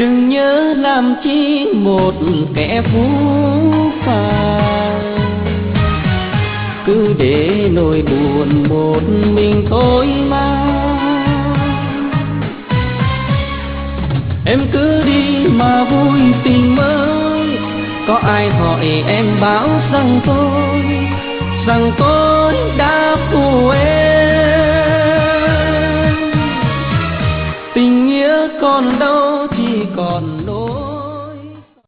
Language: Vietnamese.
đừng nhớ làm chi một kẻ phú phàng, cứ để nỗi buồn một mình thôi mà. Em cứ đi mà vui tình mới, có ai hỏi em bảo rằng tôi đã phụ em. Tình nghĩa còn đâu chỉ còn